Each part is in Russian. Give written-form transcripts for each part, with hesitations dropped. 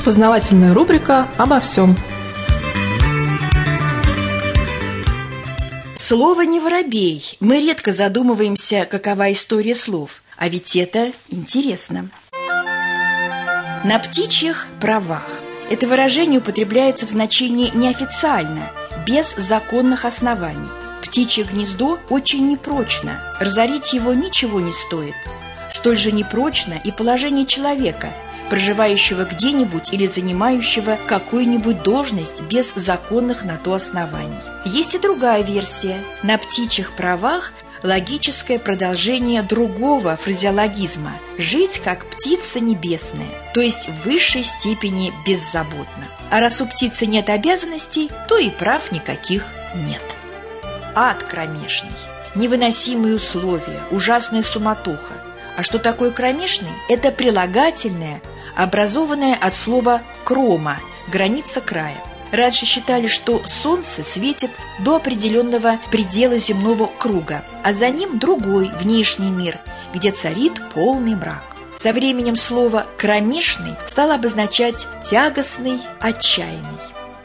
Познавательная рубрика «Обо всем». Слово не воробей. Мы редко задумываемся, какова история слов. А ведь это интересно. На птичьих правах. Это выражение употребляется в значении неофициально, без законных оснований. Птичье гнездо очень непрочно. Разорить его ничего не стоит. Столь же непрочно и положение человека, проживающего где-нибудь или занимающего какую-нибудь должность без законных на то оснований. Есть и другая версия. На птичьих правах логическое продолжение другого фразеологизма «жить как птица небесная», то есть в высшей степени беззаботно. А раз у птицы нет обязанностей, то и прав никаких нет. Ад кромешный, невыносимые условия, ужасная суматоха. А что такое кромешный? Это прилагательное, образованное от слова «крома» – граница края. Раньше считали, что солнце светит до определенного предела земного круга, а за ним другой внешний мир, где царит полный мрак. Со временем слово «кромешный» стало обозначать тягостный, отчаянный.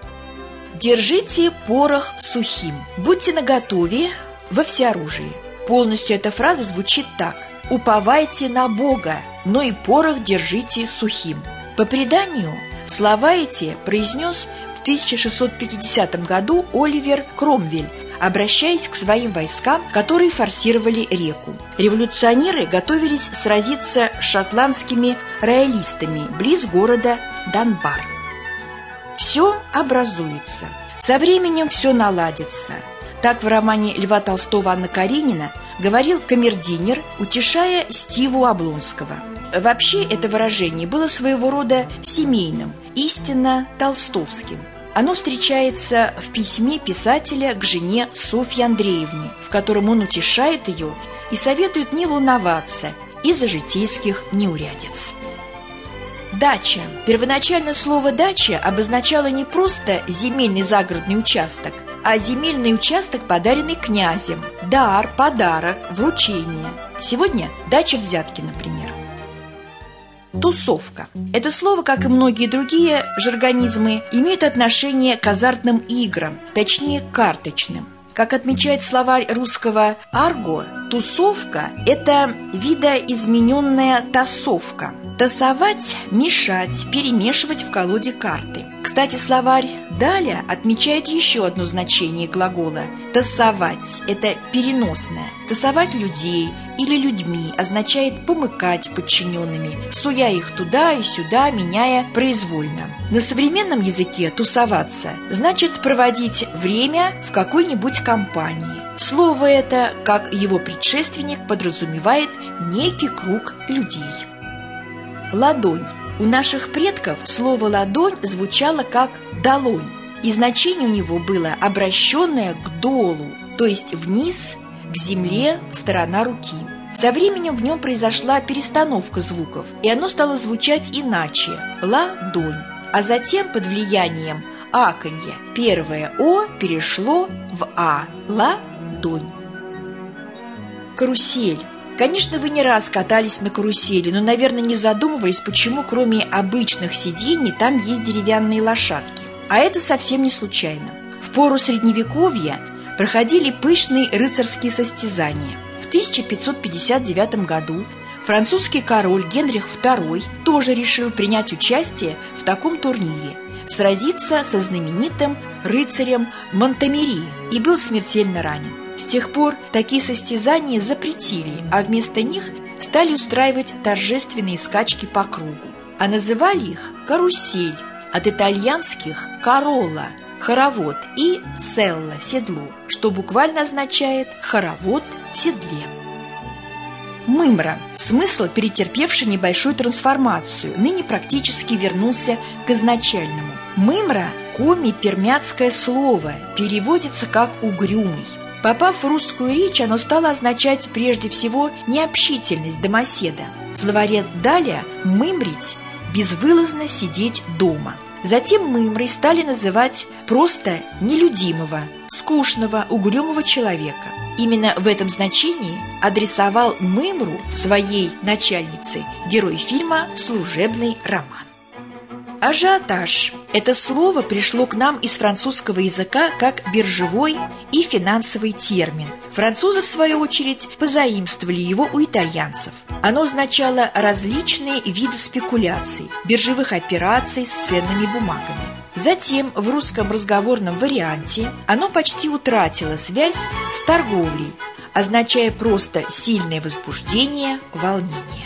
Держите порох сухим, будьте наготове во всеоружии. Полностью эта фраза звучит так: уповайте на Бога, но и порох держите сухим. По преданию, слова эти произнес в 1650 году Оливер Кромвель, обращаясь к своим войскам, которые форсировали реку. Революционеры готовились сразиться с шотландскими роялистами близ города Данбар. Все образуется. Со временем все наладится. Так в романе Льва Толстого «Анна Каренина» говорил камердинер, утешая Стиву Облонского. Вообще это выражение было своего рода семейным, истинно толстовским. Оно встречается в письме писателя к жене Софье Андреевне, в котором он утешает ее и советует не волноваться из-за житейских неурядиц. Дача. Первоначально слово «дача» обозначало не просто земельный загородный участок, а земельный участок, подаренный князем, дар, подарок, вручение. Сегодня дача взятки, например. Тусовка. Это слово, как и многие другие жаргонизмы, имеет отношение к азартным играм, точнее карточным. Как отмечает словарь русского «арго», тусовка – это видоизмененная тасовка. Тасовать – мешать, перемешивать в колоде карты. Кстати, словарь «Даля» отмечает еще одно значение глагола. Тасовать – это переносное. Тасовать людей или людьми означает помыкать подчиненными, суя их туда и сюда, меняя произвольно. На современном языке «тусоваться» значит проводить время в какой-нибудь компании. Слово это, как его предшественник, подразумевает некий круг людей. Ладонь. У наших предков слово «ладонь» звучало как «долонь», и значение у него было обращенное к долу, то есть вниз, к земле, сторона руки. Со временем в нем произошла перестановка звуков, и оно стало звучать иначе – «ладонь», а затем под влиянием аканья первое «о» перешло в «а» – «ладонь». Карусель. Конечно, вы не раз катались на карусели, но, наверное, не задумывались, почему кроме обычных сидений там есть деревянные лошадки. А это совсем не случайно. В пору Средневековья проходили пышные рыцарские состязания. В 1559 году французский король Генрих II тоже решил принять участие в таком турнире, сразиться со знаменитым рыцарем Монтомери и был смертельно ранен. С тех пор такие состязания запретили, а вместо них стали устраивать торжественные скачки по кругу. А называли их «карусель», от итальянских «каролла» – хоровод и «селла» – седло, что буквально означает «хоровод в седле». Мымра – смысл, перетерпевший небольшую трансформацию, ныне практически вернулся к изначальному. Мымра – коми-пермяцкое слово, переводится как «угрюмый». Попав в русскую речь, оно стало означать прежде всего необщительность домоседа. В словаре «Даля» «мымрить» – безвылазно сидеть дома. Затем мымрой стали называть просто нелюдимого, скучного, угрюмого человека. Именно в этом значении адресовал мымру своей начальнице герой фильма «Служебный роман». Ажиотаж. Это слово пришло к нам из французского языка как биржевой и финансовый термин. Французы, в свою очередь, позаимствовали его у итальянцев. Оно означало различные виды спекуляций, биржевых операций с ценными бумагами. Затем в русском разговорном варианте оно почти утратило связь с торговлей, означая просто сильное возбуждение, волнение.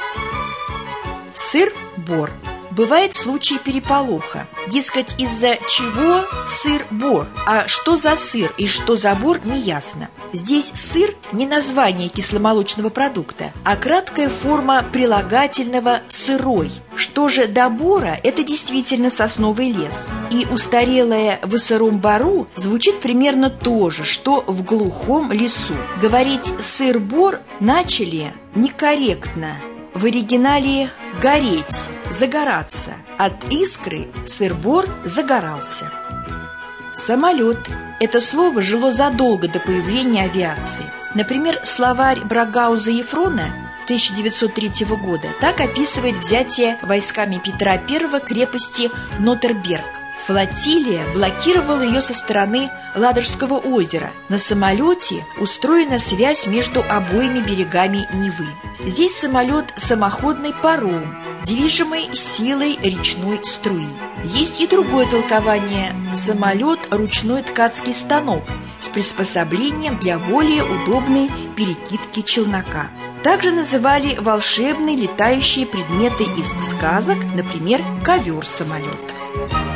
Сыр-бор. Бывает случай переполоха. Дескать, из-за чего сыр-бор, а что за сыр и что за бор, неясно. Здесь сыр не название кисломолочного продукта, а краткая форма прилагательного «сырой». Что же до бора, это действительно сосновый лес. И устарелое «в сыром бору» звучит примерно то же, что в глухом лесу. Говорить «сыр-бор» начали некорректно. В оригинале «гореть», «загораться». От искры сыр-бор загорался. Самолет. Это слово жило задолго до появления авиации. Например, словарь Брагауза-Ефрона 1903 года так описывает взятие войсками Петра I крепости Нотерберг. Флотилия блокировала ее со стороны Ладожского озера. На самолете устроена связь между обоими берегами Невы. Здесь самолет – самоходный паром, движимый силой речной струи. Есть и другое толкование – самолет – ручной ткацкий станок с приспособлением для более удобной перекидки челнока. Также называли волшебные летающие предметы из сказок, например, ковер-самолет.